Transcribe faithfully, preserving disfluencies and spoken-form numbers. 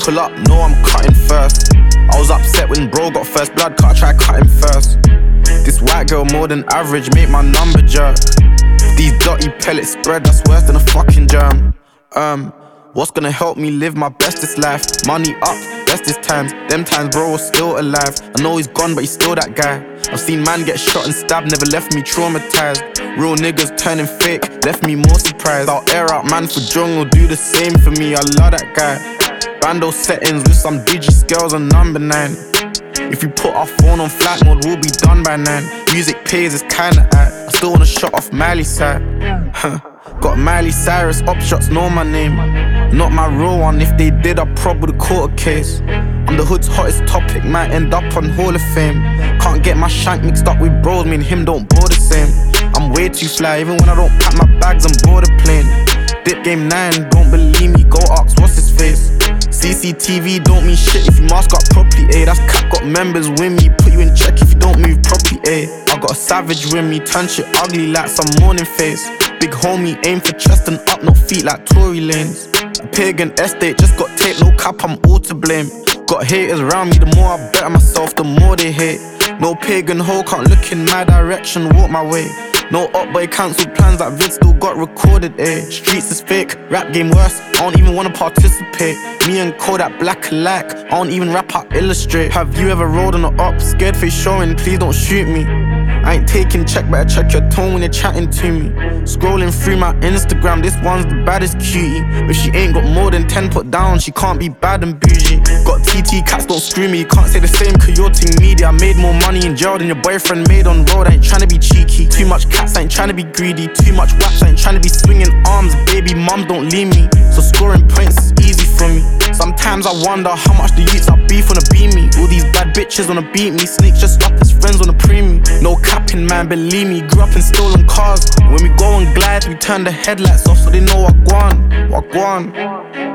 pull up, no, I'm cutting first. I was upset when bro got first blood cut, I tried cutting first. This white girl more than average, make my number jerk. These dirty pellets spread, that's worse than a fucking germ. Um, what's gonna help me live my bestest life? Money up, bestest times. Them times bro was still alive. I know he's gone, but he's still that guy. I've seen man get shot and stabbed, never left me traumatized. Real niggas turning fake, left me more surprised. I'll air out man for jungle, do the same for me, I love that guy. Bando settings with some digi scales on number nine. If you put our phone on flight mode, we'll be done by nine. Music pays, it's kinda act. I still wanna shut off Miley side. Huh. Got Miley Cyrus, op shots know my name. Not my real one, if they did I'd probably court a case. I'm the hood's hottest topic, might end up on Hall of Fame. Can't get my shank mixed up with bros, me and him don't bore the same. I'm way too fly, even when I don't pack my bags and board a plane. Dip game nine, don't believe me, go ask what's his face. C C T V don't mean shit if you mask up properly, ayy. That's cap, got members with me, put you in check if you don't move properly, ayy. I got a savage with me, turn shit ugly like some morning face. Big homie, aim for chest and up, not feet like Tory lanes. A pagan estate, just got tape, no cap, I'm all to blame. Got haters around me, the more I better myself, the more they hate. No pagan hoe, can't look in my direction, walk my way. No up boy cancelled plans that Vid still got recorded, eh. Streets is fake, rap game worse, I don't even wanna participate. Me and Kodak black alike, I don't even rap, I illustrate. Have you ever rolled on a up, scared face showing, please don't shoot me. I ain't taking check, better check your tone when you're chatting to me. Scrolling through my Instagram, this one's the baddest cutie. If she ain't got more than ten put down, she can't be bad and bougie. Got T T cats, don't screw me, you can't say the same cause you're ting media. I made more money in jail than your boyfriend made on road, I ain't tryna be cheeky. Too much cats, I ain't tryna be greedy. Too much raps, I ain't tryna be swinging arms. Baby mums don't leave me, so scoring points is easy for me. Sometimes I wonder how much the youths I beef wanna be me. All these bad bitches wanna beat me, snakes just up as friends wanna pre me. No capping man, believe me, grew up in stolen cars. When we go on glides, we turn the headlights off so they know what gone, what gone.